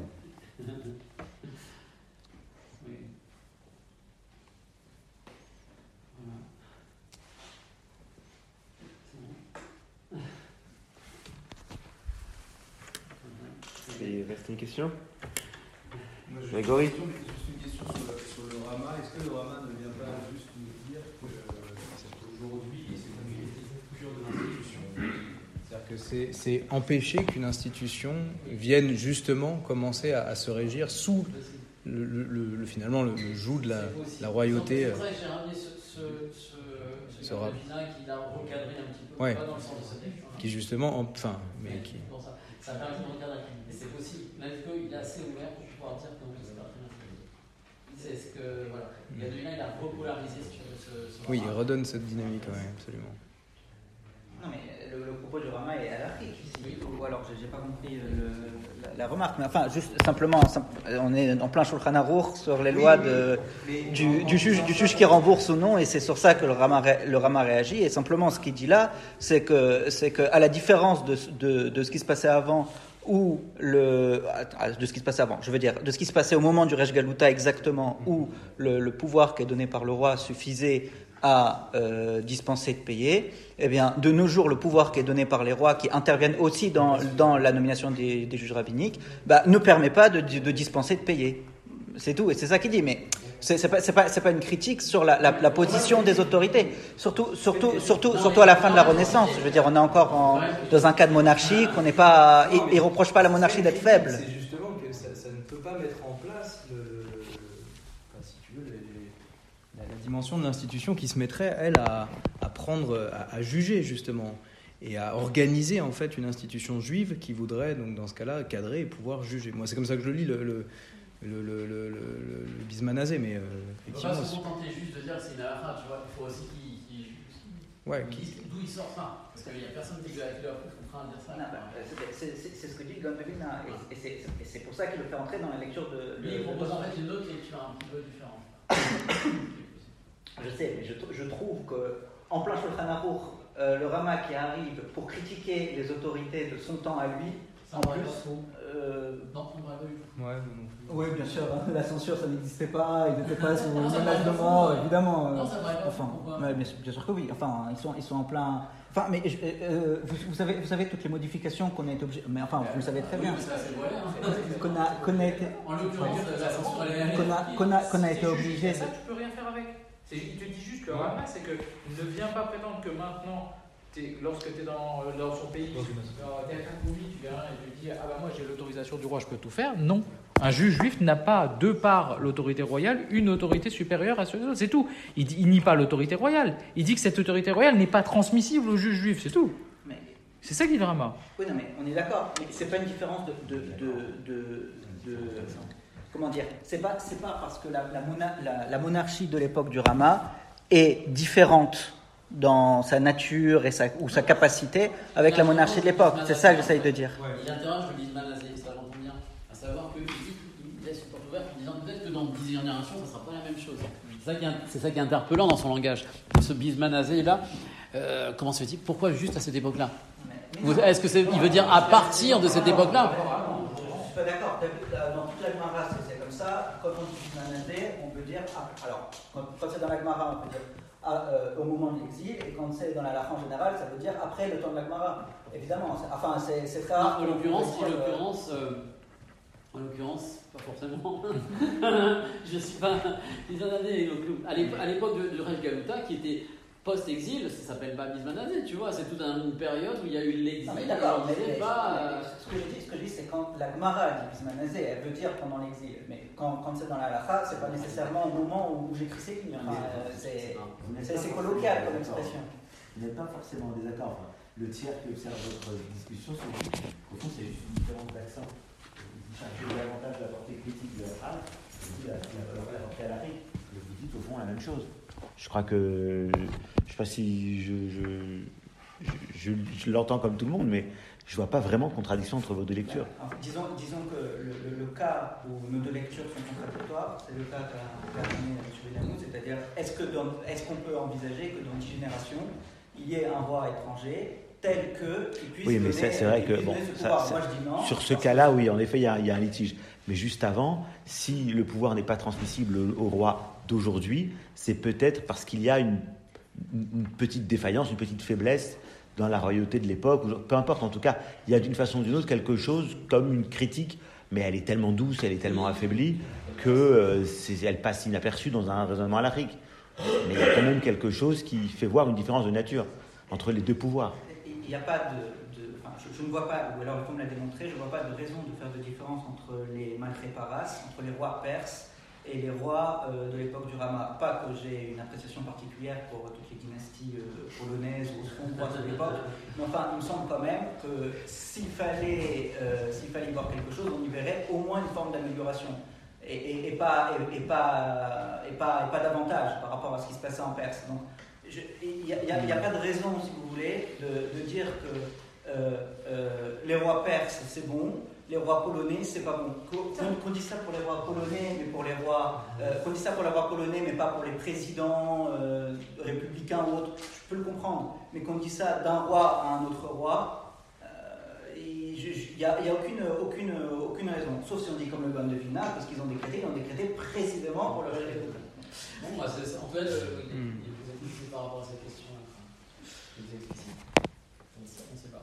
Il reste une question? Grégory? Juste une question sur le Rama. Est-ce que le Rama ne vient pas juste nous dire qu'aujourd'hui, c'est une rupture de l'institution? C'est-à-dire que c'est empêcher qu'une institution vienne justement commencer à se régir sous finalement le joug de la royauté. C'est vrai que j'ai ramené ce rabbinat qui l'a recadré un petit peu, ouais. Pas dans le sens de cette lecture. Qui justement, mais qui... Ça permet de recadrer. Et c'est possible. L'AFCO, il est assez ouvert pour pouvoir dire que c'est pas très bien. C'est ce que, voilà. Gadolina, il a repolarisé ce oui, il redonne cette dynamique, oui, absolument. Non, mais le propos du Rama est anarchique ici. Ou alors, j'ai pas compris la remarque. Mais enfin, juste simplement, on est en plein Shulchan Aruch sur les lois du juge qui rembourse ou non, et c'est sur ça que le Rama réagit. Et simplement, ce qu'il dit là, c'est que à la différence de ce qui se passait avant, ou de ce qui se passait avant, je veux dire, de ce qui se passait au moment du Resh Galuta exactement, où le pouvoir qui est donné par le roi suffisait à dispenser de payer, eh bien, de nos jours, le pouvoir qui est donné par les rois, qui interviennent aussi dans la nomination des juges rabbiniques, ne permet pas de dispenser de payer. C'est tout, et c'est ça qu'il dit. Mais c'est pas une critique sur la position des autorités. Surtout à la fin de la Renaissance. Je veux dire, on est encore dans un cas de monarchie qu'on n'est pas. Il reproche pas à la monarchie d'être faible. C'est justement que ça ne peut pas mettre en place la dimension de l'institution qui se mettrait, elle, à prendre, à juger, justement, et à organiser, en fait, une institution juive qui voudrait, donc, dans ce cas-là, cadrer et pouvoir juger. Moi, c'est comme ça que je lis le Bismanazé, mais effectivement... On ne peut pas se contenter juste de dire que c'est une halakha, tu vois, il faut aussi qu'il dise d'où il sort ça, parce qu'il n'y a personne qui leur contraint à dire ça. C'est ce que dit Gaon Pevina, et c'est pour ça qu'il le fait entrer dans la lecture de... Lui, il propose en fait une autre lecture un petit peu différente. Je sais, mais je trouve qu'en plein Shulchan Aruch, le Rama qui arrive pour critiquer les autorités de son temps à lui, en plus, Non, on n'aurait pas eu. Ouais, non plus. Oui, bien sûr, hein, la censure ça n'existait pas, ils n'étaient pas sous menace de mort, évidemment. Non, ça paraît pas fou, Enfin, pourquoi ouais, bien sûr que oui. Enfin, ils sont en plein. Enfin, mais vous savez toutes les modifications qu'on a été obligé. Mais enfin, vous le savez très bien. Oui, ça, c'est voilà, hein. Qu'on a été. En l'occurrence, la censure, elle est Qu'on a été obligé. Ça, tu peux rien faire avec. Il te dit juste que le Rama, c'est que ne viens pas prétendre que maintenant, lorsque tu es dans son pays, tu es à Kakoumi, tu viens et tu dis ah bah moi j'ai l'autorisation du roi, je peux tout faire. Non. Un juge juif n'a pas, de par l'autorité royale, une autorité supérieure à ceux des autres. C'est tout. Il nie pas l'autorité royale. Il dit que cette autorité royale n'est pas transmissible au juge juif. C'est tout. Mais, c'est ça qui est le Rama. Oui, non, mais on est d'accord. Mais c'est pas une différence comment dire, c'est pas parce que la monarchie de l'époque du Rama est différente dans sa nature et ou sa capacité avec la monarchie de l'époque. C'est ça que j'essaye de dire. Il interroge le Bisman Azé, ça j'entends bien, à savoir qu'il laisse une porte ouverte en disant peut-être que dans 10 générations, ça ne sera pas la même chose. C'est ça qui est interpellant dans son langage. Ce Bisman Azé là, comment se fait-il? Pourquoi juste à cette époque-là? Est-ce que il veut dire à partir de cette époque-là? Je ne suis pas d'accord. Dans toute la Gemara, c'est comme ça. Quand on dit Bisman Azé, on peut dire. Alors, quand c'est dans la Gemara, on peut dire. Au moment de l'exil, et quand c'est dans la lacha en général, ça veut dire après le temps de la Gemara. Évidemment, enfin c'est ça. En l'occurrence, pas forcément. Je suis pas. À l'époque de Resh Galuta, qui était post-exil, ça s'appelle pas Bisman Azé, tu vois, c'est toute une période où il y a eu l'exil. Non mais d'accord, ce que je dis, c'est quand la Gemara dit Bisman Azé, elle veut dire pendant l'exil. Mais quand c'est dans la lacha, c'est pas nécessairement au moment où j'écris ces lignes. C'est colloquial comme expression. Vous n'êtes pas forcément en désaccord. Enfin, le tiers qui observe votre discussion, au fond, c'est juste une différence d'accent. Vous cherchez davantage la portée critique de la phrase, et vous la portée à l'arrêt. Et vous dites au fond la même chose. Je crois que, je ne sais pas si je l'entends comme tout le monde, mais je ne vois pas vraiment de contradiction entre vos deux lectures. Alors, disons que le cas où nos deux lectures sont contradictoires, c'est le cas qu'a donné M. Benamou, c'est-à-dire est-ce qu'on peut envisager que dans 10 générations, il y ait un roi étranger tel qu'il puisse oui, mais c'est vrai que bon, moi, je dis non, sur ce cas-là, oui, en effet, il y a un litige. Mais juste avant, si le pouvoir n'est pas transmissible au roi d'aujourd'hui, c'est peut-être parce qu'il y a une petite défaillance, une petite faiblesse dans la royauté de l'époque. Peu importe, en tout cas, il y a d'une façon ou d'une autre quelque chose comme une critique, mais elle est tellement douce, elle est tellement affaiblie qu'elle passe inaperçue dans un raisonnement halachique. Mais il y a quand même quelque chose qui fait voir une différence de nature entre les deux pouvoirs. Il n'y a pas je ne vois pas, ou alors comme l'a démontré, je ne vois pas de raison de faire de différence entre les Malchré-Paras, entre les rois perses et les rois de l'époque du Rama. Pas que j'ai une appréciation particulière pour toutes les dynasties polonaises ou hongroises de l'époque, mais enfin, il me semble quand même que s'il fallait y voir quelque chose, on y verrait au moins une forme d'amélioration. Et pas davantage par rapport à ce qui se passait en Perse. Donc, il n'y a pas de raison, si vous voulez, de dire que les rois perses c'est bon, les rois polonais c'est pas bon. Qu'on dise ça pour les rois polonais, mais qu'on dise ça pour les rois polonais, mais pas pour les présidents républicains ou autres, je peux le comprendre. Mais qu'on dise ça d'un roi à un autre roi, il n'y a aucune raison. Sauf si on dit comme le Gaon de Vilna, parce qu'ils ont décrété précisément pour le régler. Bon, en fait, il est par rapport à cette question. On ne sait pas.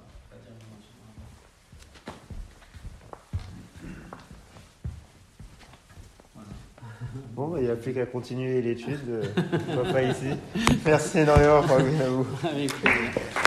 Bon, il n'y a plus qu'à continuer l'étude. Pas ici. Merci énormément, Franck. À vous. Avec plaisir.